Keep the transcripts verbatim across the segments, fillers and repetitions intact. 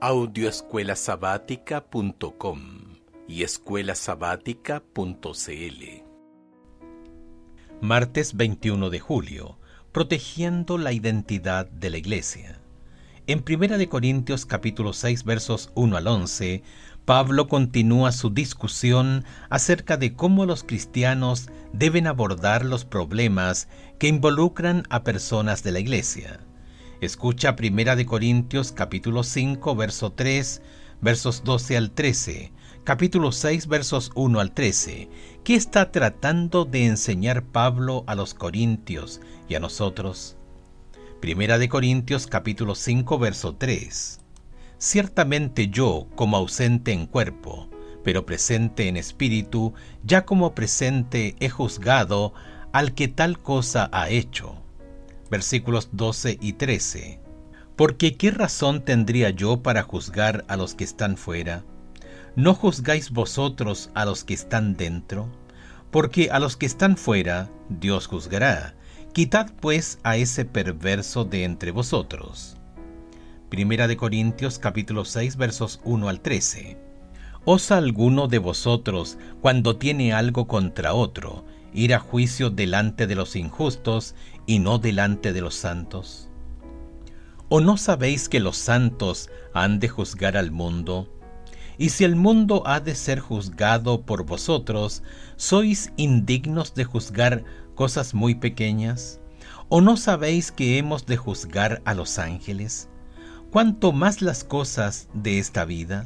audio escuela sabática punto com y escuela sabática punto c l. Martes veintiuno de julio. Protegiendo la identidad de la Iglesia. En Primera de Corintios capítulo seis versos uno al once, Pablo continúa su discusión acerca de cómo los cristianos deben abordar los problemas que involucran a personas de la Iglesia. Escucha Primera de Corintios capítulo cinco verso tres, versos doce al trece, capítulo seis versos uno al trece. ¿Qué está tratando de enseñar Pablo a los corintios y a nosotros? Primera de Corintios capítulo cinco verso tres. Ciertamente yo, como ausente en cuerpo, pero presente en espíritu, ya como presente he juzgado al que tal cosa ha hecho. Versículos doce y trece. Porque ¿qué razón tendría yo para juzgar a los que están fuera? ¿No juzgáis vosotros a los que están dentro? Porque a los que están fuera, Dios juzgará. Quitad pues a ese perverso de entre vosotros. Primera de Corintios capítulo seis versos uno al trece. ¿Osa alguno de vosotros, cuando tiene algo contra otro, ir a juicio delante de los injustos y no delante de los santos? ¿O no sabéis que los santos han de juzgar al mundo? Y si el mundo ha de ser juzgado por vosotros, ¿sois indignos de juzgar cosas muy pequeñas? ¿O no sabéis que hemos de juzgar a los ángeles? ¿Cuánto más las cosas de esta vida?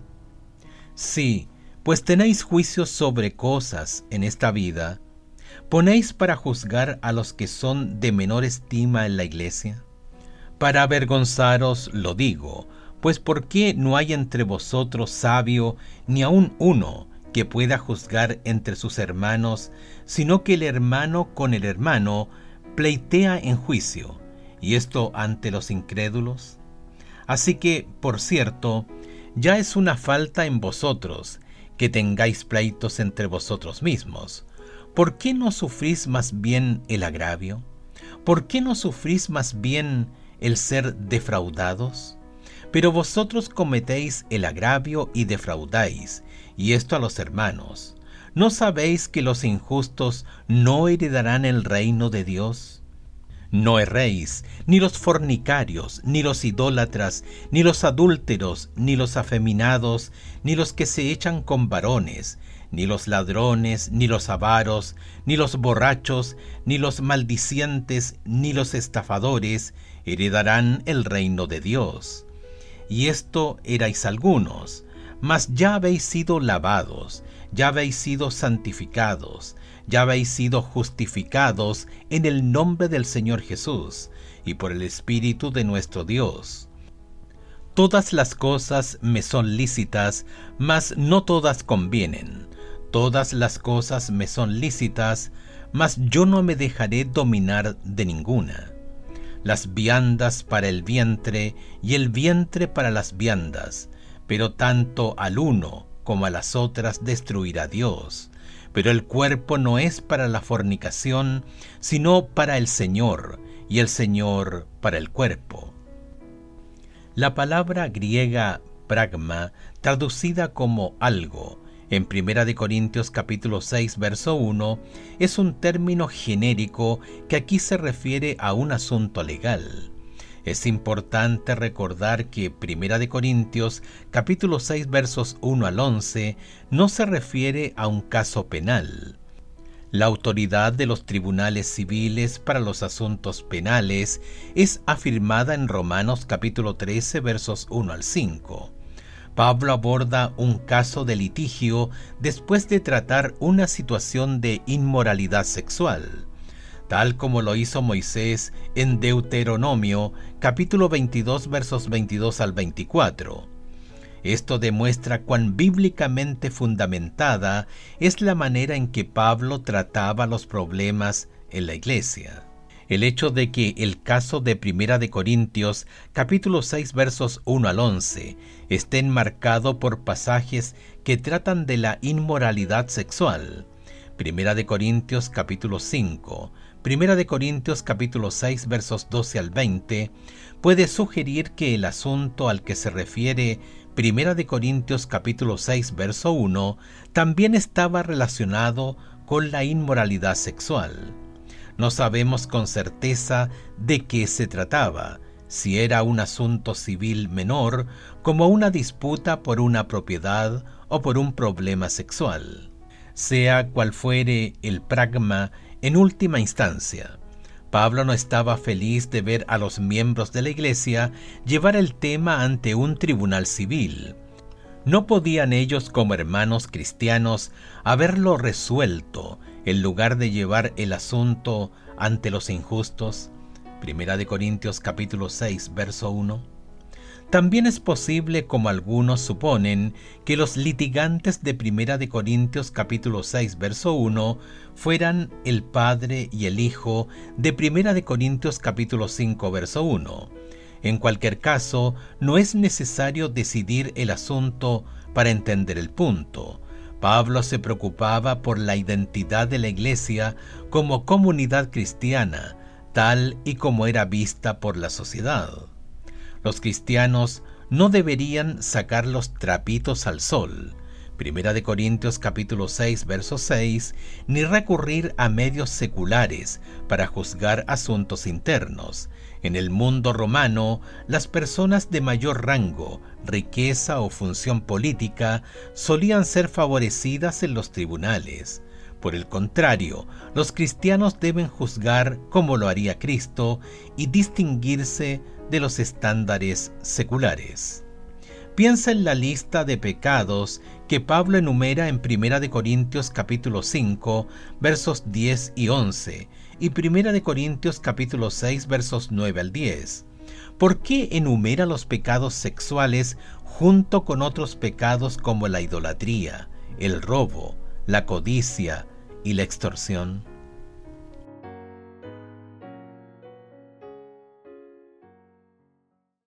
Sí, pues tenéis juicios sobre cosas en esta vida. ¿Ponéis para juzgar a los que son de menor estima en la iglesia? Para avergonzaros lo digo, pues ¿por qué no hay entre vosotros sabio, ni aun uno, que pueda juzgar entre sus hermanos, sino que el hermano con el hermano pleitea en juicio, y esto ante los incrédulos? Así que, por cierto, ya es una falta en vosotros que tengáis pleitos entre vosotros mismos. ¿Por qué no sufrís más bien el agravio? ¿Por qué no sufrís más bien el ser defraudados? Pero vosotros cometéis el agravio y defraudáis, y esto a los hermanos. ¿No sabéis que los injustos no heredarán el reino de Dios? No erréis, ni los fornicarios, ni los idólatras, ni los adúlteros, ni los afeminados, ni los que se echan con varones, ni los ladrones, ni los avaros, ni los borrachos, ni los maldicientes, ni los estafadores heredarán el reino de Dios. Y esto erais algunos, mas ya habéis sido lavados, ya habéis sido santificados, ya habéis sido justificados en el nombre del Señor Jesús y por el Espíritu de nuestro Dios. Todas las cosas me son lícitas, mas no todas convienen. Todas las cosas me son lícitas, mas yo no me dejaré dominar de ninguna. Las viandas para el vientre y el vientre para las viandas, pero tanto al uno como a las otras destruirá Dios. Pero el cuerpo no es para la fornicación, sino para el Señor, y el Señor para el cuerpo. La palabra griega pragma, traducida como algo, en Primera de Corintios capítulo seis verso uno, es un término genérico que aquí se refiere a un asunto legal. Es importante recordar que Primera de Corintios capítulo seis versos uno al once no se refiere a un caso penal. La autoridad de los tribunales civiles para los asuntos penales es afirmada en Romanos capítulo trece versos uno al cinco. Pablo aborda un caso de litigio después de tratar una situación de inmoralidad sexual, tal como lo hizo Moisés en Deuteronomio capítulo veintidós versos veintidós al veinticuatro. Esto demuestra cuán bíblicamente fundamentada es la manera en que Pablo trataba los problemas en la iglesia. El hecho de que el caso de Primera de Corintios, capítulo seis, versos uno al once, esté enmarcado por pasajes que tratan de la inmoralidad sexual. Primera de Corintios, capítulo cinco, Primera de Corintios capítulo seis versos doce al veinte, puede sugerir que el asunto al que se refiere Primera de Corintios capítulo seis verso uno también estaba relacionado con la inmoralidad sexual. No sabemos con certeza de qué se trataba, si era un asunto civil menor, como una disputa por una propiedad o por un problema sexual. Sea cual fuere el pragma, en última instancia, Pablo no estaba feliz de ver a los miembros de la iglesia llevar el tema ante un tribunal civil. ¿No podían ellos, como hermanos cristianos, haberlo resuelto en lugar de llevar el asunto ante los injustos? Primera de Corintios capítulo seis, verso uno. También es posible, como algunos suponen, que los litigantes de Primera de Corintios capítulo seis, verso uno fueran el padre y el hijo de Primera de Corintios capítulo cinco, verso uno. En cualquier caso, no es necesario decidir el asunto para entender el punto. Pablo se preocupaba por la identidad de la iglesia como comunidad cristiana, tal y como era vista por la sociedad. Los cristianos no deberían sacar los trapitos al sol, Primera de Corintios capítulo seis, verso seis, ni recurrir a medios seculares para juzgar asuntos internos. En el mundo romano, las personas de mayor rango, riqueza o función política solían ser favorecidas en los tribunales. Por el contrario, los cristianos deben juzgar como lo haría Cristo y distinguirse de los estándares seculares. Piensa en la lista de pecados que Pablo enumera en Primera de Corintios capítulo cinco, versos diez y once, y Primera de Corintios capítulo seis, versos nueve al diez. ¿Por qué enumera los pecados sexuales junto con otros pecados como la idolatría, el robo, la codicia y la extorsión?